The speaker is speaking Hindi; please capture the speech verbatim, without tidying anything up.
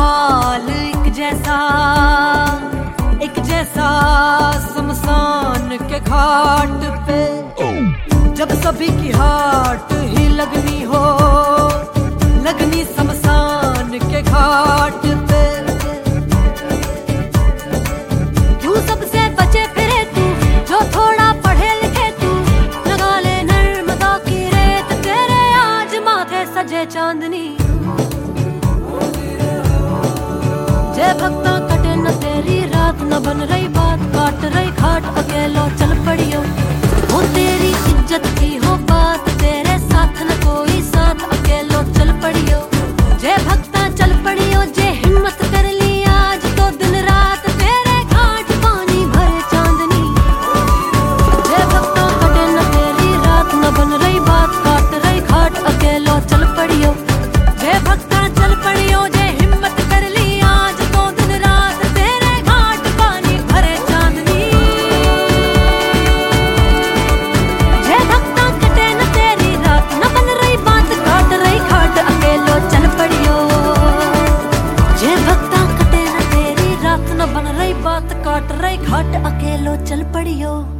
हाल एक जैसा, एक जैसा शमशान के घाट पे, जब सभी की हाट ही लगनी हो, लगनी शमशान के घाट पे। क्यों सबसे बचे फिरे तू, जो थोड़ा पढ़े लिखे तू, लगा ले नर्मदा की रेत, तेरे आज माथे सजे चांदनी। जय भक्ता कटे न तेरी रात, न बन रही बात, काट रही घाट अकेलो चल पड़ियो। हो तेरी इज्जत की हो बात, तेरे साथ न कोई साथ, अकेलो चल पड़ियो। जय भक्ता चल पड़ियो, जे हिम्मत कर ली आज तो दिन रात, तेरे घाट पानी भरे चांदनी। जय भक्ता कटे न तेरी रात, न बन रही बात, काट रही घाट अकेलो चल पड़ियो। जय भक्ता चल पड़ियो, जे हिम्मत कर ली आज तो दिन रात, तेरे घाट पानी भरे चांदनी। जय भक्ता कटे न तेरी रात, न बन रही बात, काट रही घाट अकेलो चल पड़ियो। जय भक्ता कटे न तेरी रात, न बन रही बात, काट रही घाट अकेलो चल पड़ियो।